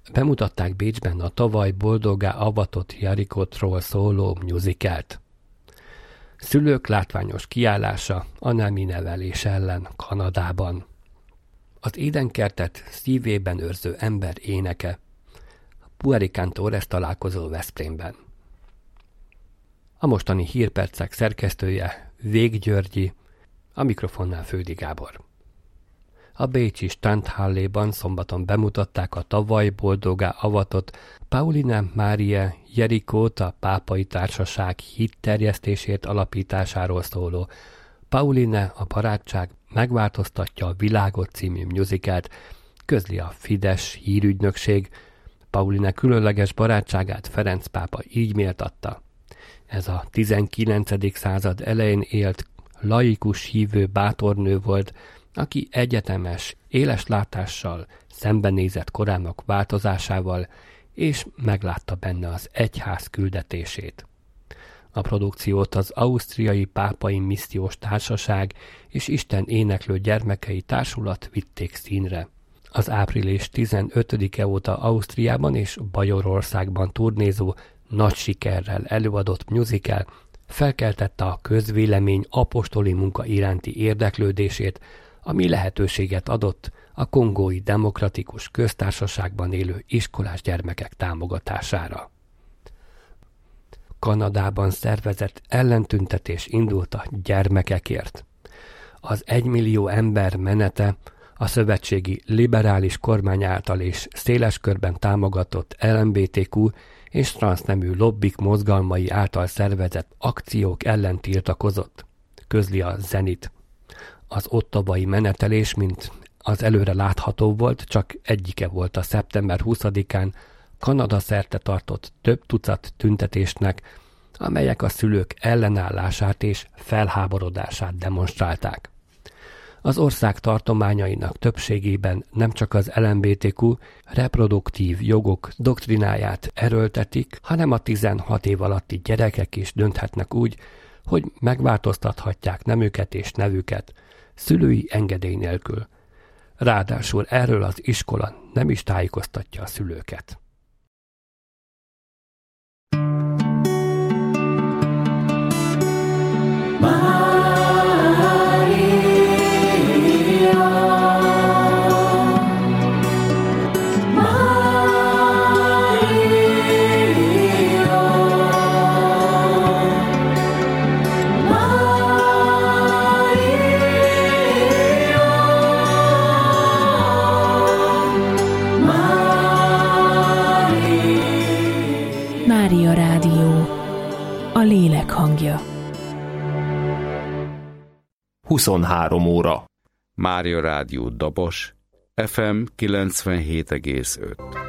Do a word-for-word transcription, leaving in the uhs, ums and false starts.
bemutatták Bécsben a tavaly boldoggá avatott Jericótról szóló musicalt. Szülők látványos kiállása a nemi nevelés ellen Kanadában. Az édenkertet szívében őrző ember éneke. Pueri Cantores találkozó Veszprémben. A mostani hírpercek szerkesztője Vég Györgyi, a mikrofonnál Fődi Gábor. A bécsi Standhalléban szombaton bemutatták a tavaly boldoggá avatott Pauline Marie Jericót, a pápai társaság hitterjesztésért alapításáról szóló Pauline a barátság megváltoztatja a világot című musicalt, közli a Fidesz hírügynökség. Pauline különleges barátságát Ferenc pápa így méltatta. Ez a tizenkilencedik század elején élt laikus hívő bátornő volt, aki egyetemes, éles látással szembenézett korának változásával, és meglátta benne az egyház küldetését. A produkciót az Ausztriai Pápai Missziós Társaság és Isten éneklő gyermekei társulat vitték színre. Az április tizenötödike óta Ausztriában és Bajorországban turnézó, nagy sikerrel előadott musical felkeltette a közvélemény apostoli munka iránti érdeklődését, ami lehetőséget adott a Kongói Demokratikus Köztársaságban élő iskolás gyermekek támogatására. Kanadában szervezett ellentüntetés indult a gyermekekért. Az egymillió ember menete a szövetségi liberális kormány által és széles körben támogatott el em bé té kú és transznemű lobbik mozgalmai által szervezett akciók ellen tiltakozott, közli a Zenit. Az ottavai menetelés, mint az előre látható volt, csak egyike volt a szeptember huszadikán Kanada szerte tartott több tucat tüntetésnek, amelyek a szülők ellenállását és felháborodását demonstrálták. Az ország tartományainak többségében nem csak az el em bé té kú reproduktív jogok doktrináját erőltetik, hanem a tizenhat év alatti gyerekek is dönthetnek úgy, hogy megváltoztathatják nemüket és nevüket, szülői engedély nélkül. Ráadásul erről az iskola nem is tájékoztatja a szülőket. Mária Rádió, a lélek hangja. huszonhárom óra. Mária Rádió Dabos, ef em kilencvenhét egész öt.